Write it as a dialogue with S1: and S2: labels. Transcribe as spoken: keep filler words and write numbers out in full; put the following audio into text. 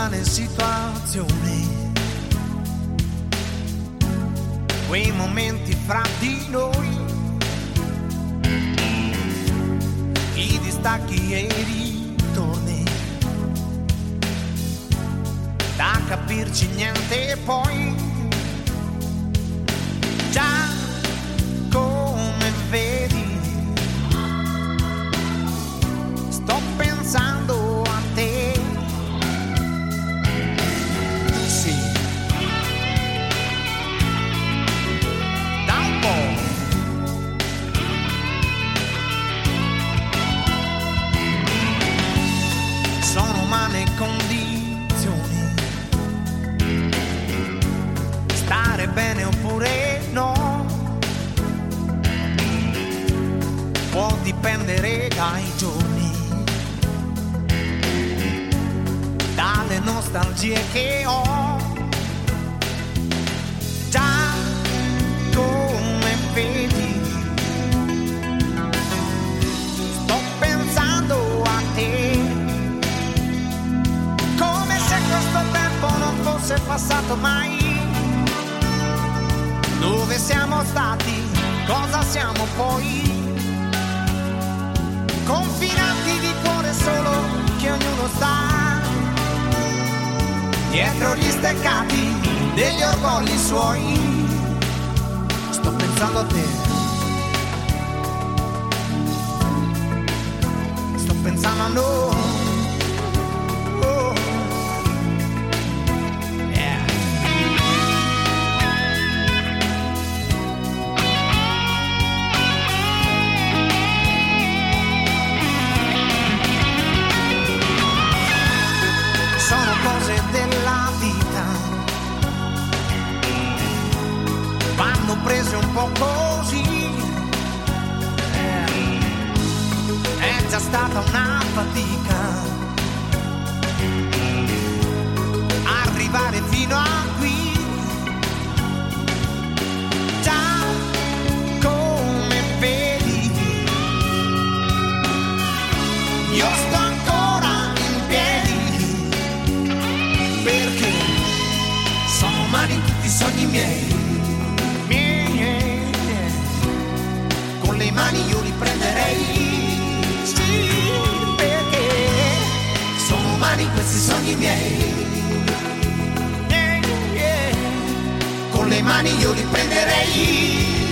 S1: strane situazioni, quei momenti fra di noi, i distacchi e i ritorni, da capirci niente poi, già come vedi sto pensando a te. Sì, da un po'. Sono umane condizioni, stare bene oppure no, può dipendere dai giorni, dalle nostalgie che ho, già come vedi sto pensando a te, come se questo tempo non fosse passato mai. Dove siamo stati, cosa siamo poi, confinanti di cuore solo che ognuno sta dietro gli steccati degli orgogli suoi. Sto pensando a te, sto pensando a noi. Oh. Yeah. Sono cose della vita, vanno prese un po' così, è già stata una fatica arrivare fino a qui, già come vedi io sto ancora in piedi, perché sono umani tutti i sogni miei, miei, con le mani io li prenderei, sì, perché sono umani questi sogni miei, yeah, yeah. Con le mani io li prenderei.